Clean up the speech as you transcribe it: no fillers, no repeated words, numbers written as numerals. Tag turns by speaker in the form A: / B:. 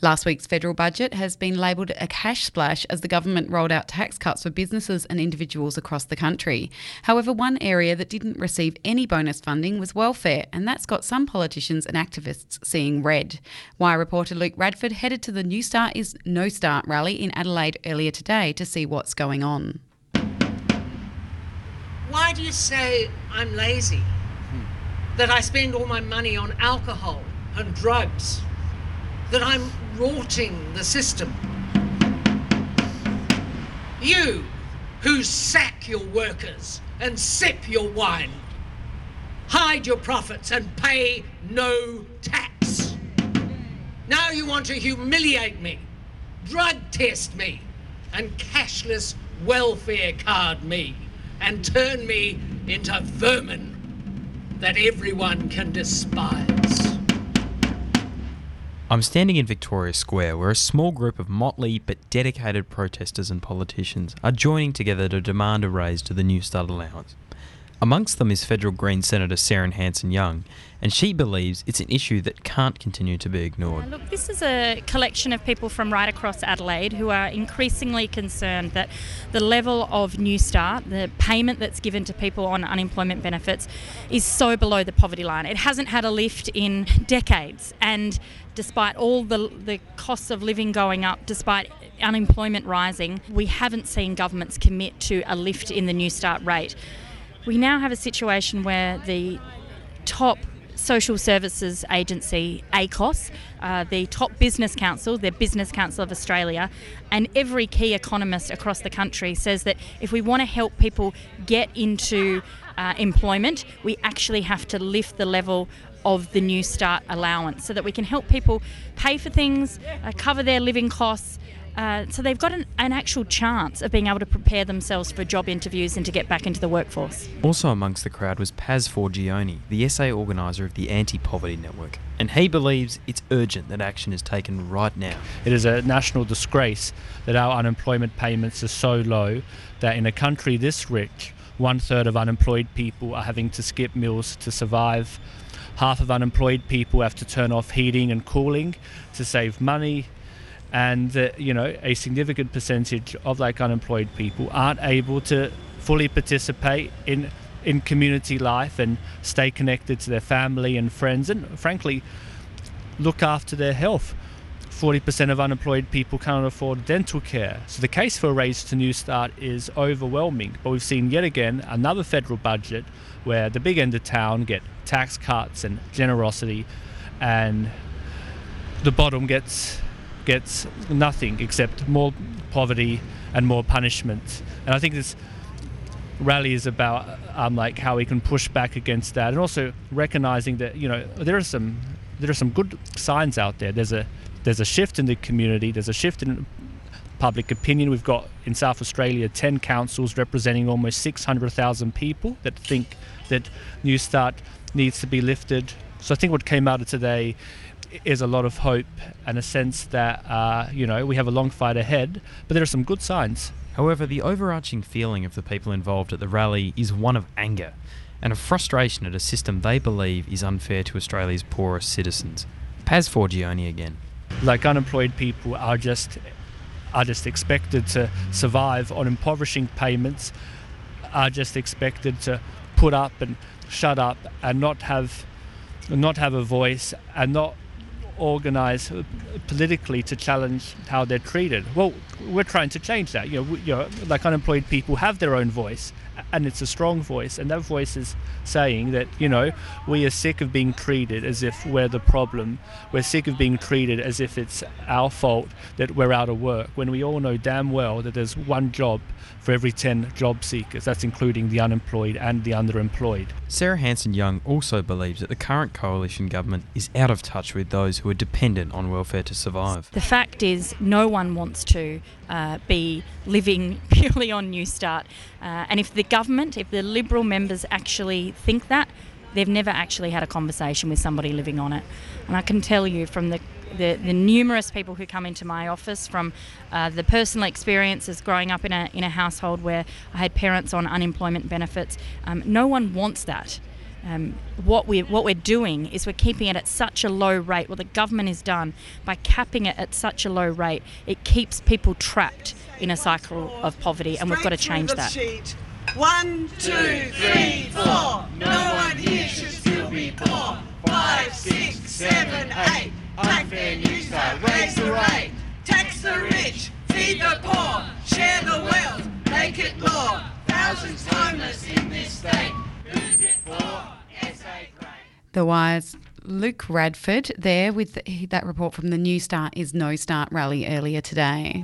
A: Last week's federal budget has been labelled a cash splash as the government rolled out tax cuts for businesses and individuals across the country. However, one area that didn't receive any bonus funding was welfare, and that's got some politicians and activists seeing red. Wire reporter Luke Radford headed to the New Start is No Start rally in Adelaide earlier today to see what's going on.
B: Why do you say I'm lazy? That I spend all my money on alcohol and drugs? That I'm rorting the system? You who sack your workers and sip your wine, hide your profits and pay no tax. Now you want to humiliate me, drug test me, and cashless welfare card me, and turn me into vermin that everyone can despise.
C: I'm standing in Victoria Square, where a small group of motley but dedicated protesters and politicians are joining together to demand a raise to the New Start allowance. Amongst them is Federal Greens Senator Sarah Hanson-Young, and she believes it's an issue that can't continue to be ignored.
D: Look, this is a collection of people from right across Adelaide who are increasingly concerned that the level of New Start, the payment that's given to people on unemployment benefits, is so below the poverty line. It hasn't had a lift in decades, and despite all the costs of living going up, despite unemployment rising, we haven't seen governments commit to a lift in the New Start rate. We now have a situation where the top social services agency, ACOS, the top business council, the Business Council of Australia, and every key economist across the country says that if we want to help people get into employment, we actually have to lift the level of the New Start allowance so that we can help people pay for things, cover their living costs, so they've got an actual chance of being able to prepare themselves for job interviews and to get back into the workforce.
C: Also amongst the crowd was Paz Forgione, the SA organiser of the Anti-Poverty Network, and he believes it's urgent that action is taken right now.
E: It is a national disgrace that our unemployment payments are so low that in a country this rich, 1/3 of unemployed people are having to skip meals to survive. Half of unemployed people have to turn off heating and cooling to save money. And a significant percentage of unemployed people aren't able to fully participate in community life and stay connected to their family and friends, and frankly look after their health. 40% of unemployed people can't afford dental care. So the case for a raise to New Start is overwhelming. But we've seen yet again another federal budget where the big end of town get tax cuts and generosity, and the bottom gets nothing except more poverty and more punishment. And I think this rally is about how we can push back against that, and also recognizing that there are some good signs out there. There's a shift in the community. There's a shift in public opinion. We've got in South Australia 10 councils representing almost 600,000 people that think that New Start needs to be lifted. So I think what came out of today is a lot of hope and a sense that we have a long fight ahead, but there are some good signs.
C: However, the overarching feeling of the people involved at the rally is one of anger and a frustration at a system they believe is unfair to Australia's poorest citizens. Paz Forgione again.
E: Unemployed people are just expected to survive on impoverishing payments, are just expected to put up and shut up and not have a voice and not organise politically to challenge how they're treated. Well, we're trying to change that. Unemployed people have their own voice, and it's a strong voice, and that voice is saying that we are sick of being treated as if we're the problem. We're sick of being treated as if it's our fault that we're out of work, when we all know damn well that there's one job for every 10 job seekers. That's including the unemployed and the underemployed.
C: Sarah Hanson-Young also believes that the current coalition government is out of touch with those who are dependent on welfare to survive.
D: The fact is, no one wants to be living purely on New Start. And if the Liberal members actually think that, they've never actually had a conversation with somebody living on it. And I can tell you from the numerous people who come into my office, from the personal experiences growing up in a household where I had parents on unemployment benefits, no one wants that. what we're doing is we're keeping it at such a low rate. What the government has done by capping it at such a low rate, it keeps people trapped in a cycle of poverty, and we've got to change that.
F: Sheet. 1, 2, 3, 4. No one here should still be poor. 5, 6, 7, 8. Unfair New Start, raise the rate. Tax the rich, feed the poor, share the wealth, make it law. Thousands homeless in this state. Who's it for? SA Great.
A: The Wire's Luke Radford there with that report from the New Start is No Start rally earlier today.